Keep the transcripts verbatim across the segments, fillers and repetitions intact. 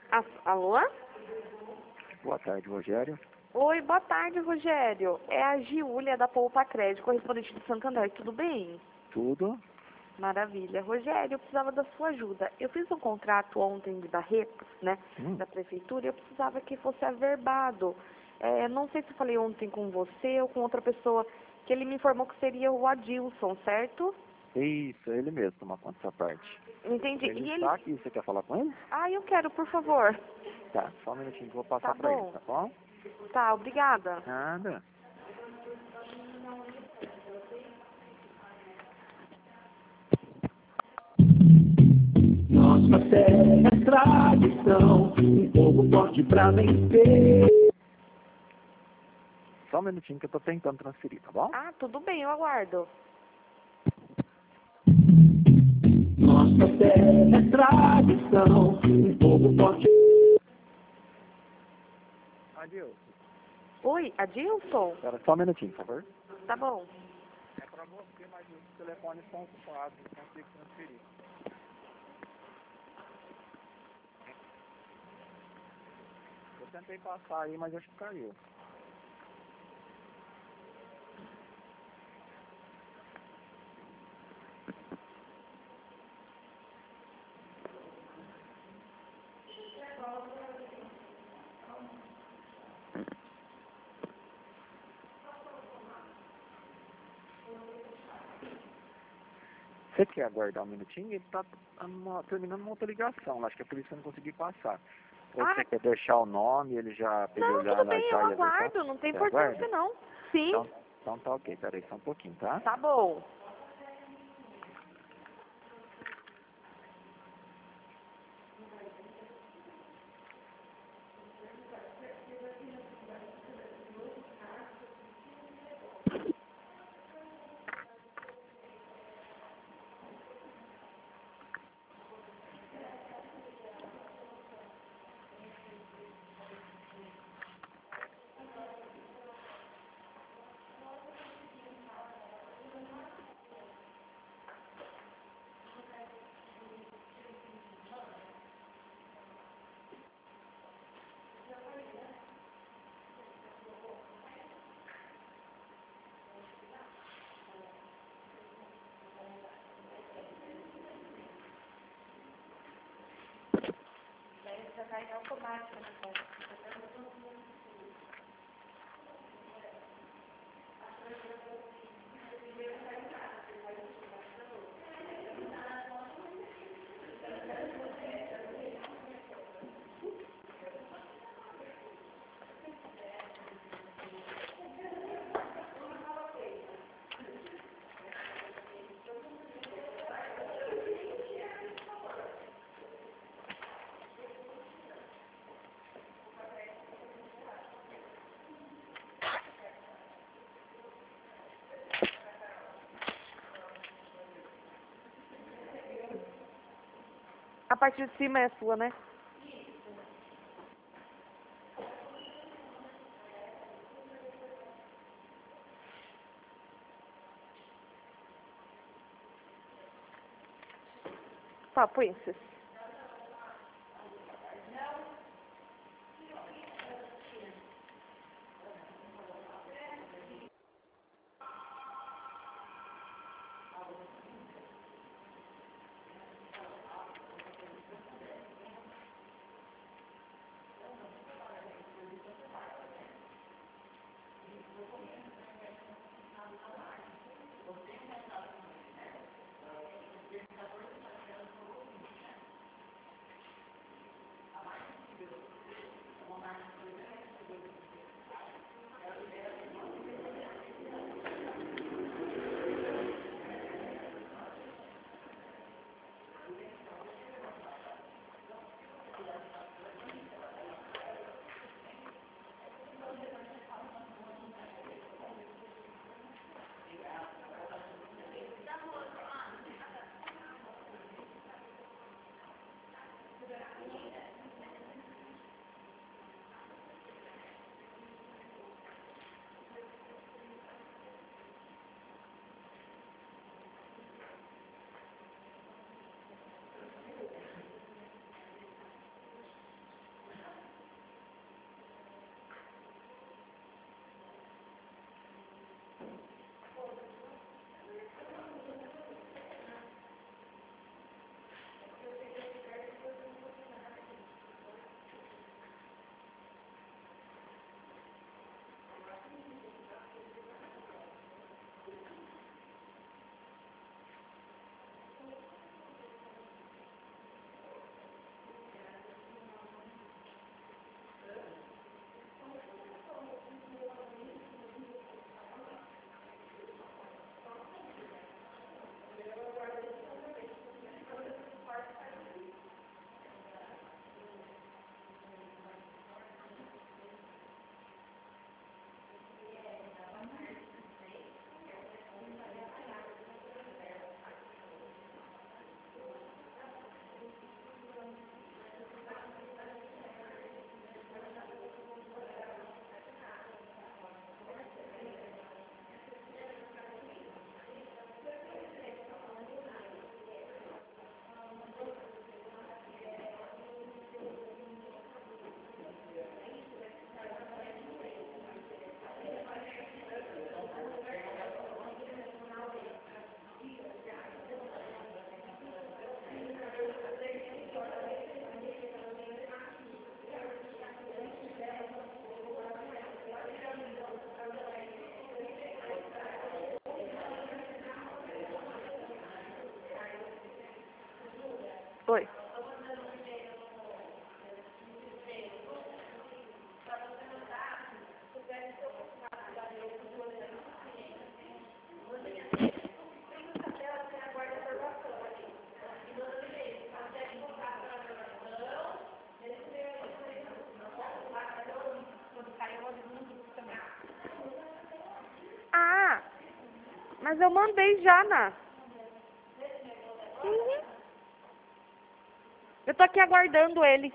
A- Alô? Boa tarde, Rogério. Oi, boa tarde, Rogério. É a Giulia da Poupa Crédito, correspondente de Santander. Tudo bem? Tudo? Maravilha. Rogério, eu precisava da sua ajuda. Eu fiz um contrato ontem de Barretos, né, Hum. da prefeitura, e eu precisava que fosse averbado. É, não sei se eu falei ontem com você ou com outra pessoa, que ele me informou que seria o Adilson, certo? Isso, ele mesmo toma conta dessa parte. Entendi. Ele E ele... está aqui, você quer falar com ele? Ah, eu quero, por favor. Tá, só um minutinho que eu vou passar Tá pra ele, bom. tá bom? Tá, obrigada. Nada. Nossa terra é tradição, um povo forte pra vencer. Só um minutinho que eu tô tentando transferir, tá bom? Ah, tudo bem, eu aguardo. Nossa terra é tradição, um povo forte. Adeus. Oi, Adilson? Espera só um minutinho, por favor. Tá bom. É pra você, mas os telefones estão ocupados, não consigo transferir. Eu tentei passar aí, mas acho que caiu. Você quer aguardar um minutinho? Ele está terminando uma outra ligação. Acho que é por isso que eu não consegui passar. Ou Ah, você quer deixar o nome, ele já pra ele não, olhar tudo lá bem, já eu e acertar? aguardo, não tem Você importância aguarda? não. Sim, Então, então tá ok, peraí só um pouquinho, tá? tá bom. A parte de cima é sua, né? Tá, Princess. Oi. Ah, mas eu mandei já, Ná. Uhum. Eu tô aqui aguardando ele.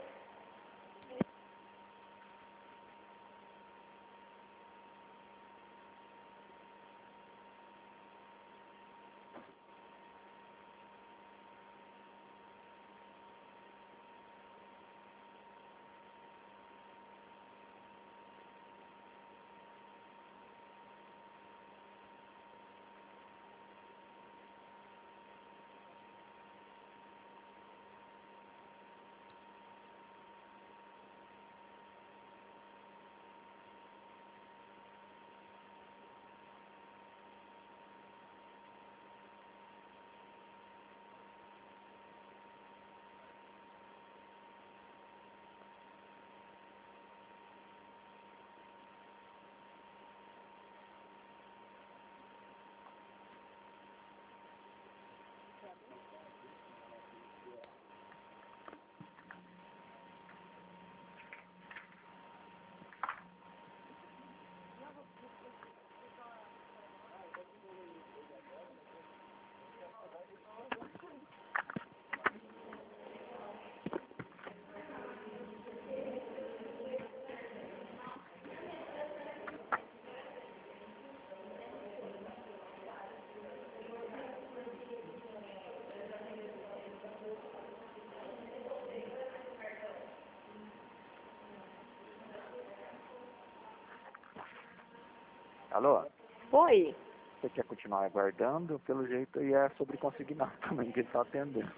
Alô? Oi. Você quer continuar aguardando? Pelo jeito aí é sobre consignar também, que ele está atendendo.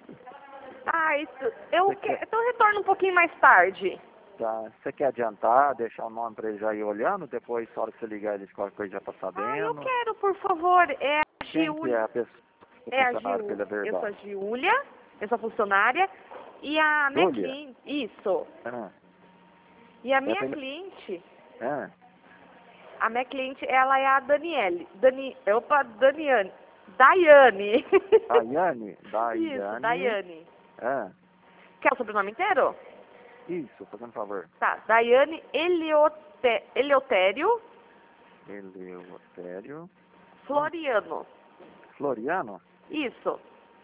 Ah, isso. Eu, Você que... quer- então eu retorno um pouquinho mais tarde. Tá. Você quer adiantar, deixar o nome para ele já ir olhando? Depois, na hora que você ligar, ele qualquer coisa já está Ah, eu sabendo. quero, por favor. É a Quem que é Giulia. a pessoa, o É a funcionário que ele é Giulia. Eu sou a verbal? Giulia, eu sou funcionária. E a minha Júlia? cliente. Isso. Ah, E a minha Essa ainda- cliente. ah, A minha cliente, ela é a Daniele. Dani. Opa, Daniane. Daiane. Daiane? Isso, Daiane. Daiane. Ah, Quer o sobrenome inteiro? isso, fazendo favor. Tá. Daiane Eliote... Eleutério Eleutério. Floriano. Floriano? Isso.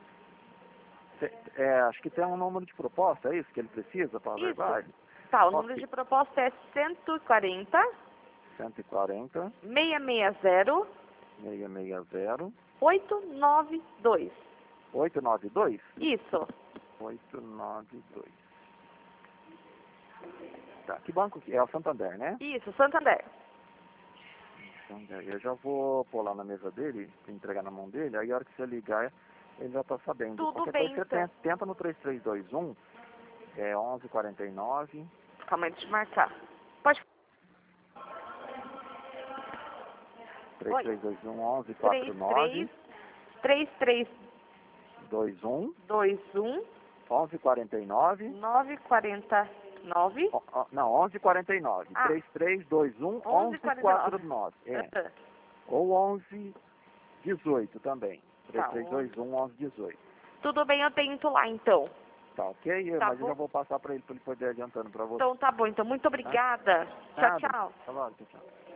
Cê- É, acho que tem um número de proposta, é isso que ele precisa para a Isso. verdade? Tá, o Ok. número de proposta é cento e quarenta, cento e quarenta, seiscentos e sessenta, seiscentos e sessenta, oitocentos e noventa e dois. oitocentos e noventa e dois? Isso. oitocentos e noventa e dois. Tá, que banco que é? É o Santander, né? Isso, Santander. Santander. Eu já vou pôr lá na mesa dele, entregar na mão dele, aí a hora que você ligar, ele já tá sabendo. Tudo Qualquer bem, coisa você então. tenta, tenta no três três dois um, é onze quarenta e nove. Calma aí, deixa eu marcar. Pode. três três dois um, onze três quarenta e nove. três três três dois um, dois um onze quarenta e nove. nove quatro nove. Ó, ó, não, onze quarenta e nove. Ah. três três dois um, onze quarenta e nove. É. Ah, Ou onze dezoito também. Tá, três três dois um, onze dezoito. tudo bem, eu tento lá então. Tá ok? Tá Mas bom. eu já vou passar para ele, para ele poder ir adiantando para você. Então tá bom, então muito obrigada. Tchau, Nada. tchau. Tá bom, tchau, tchau.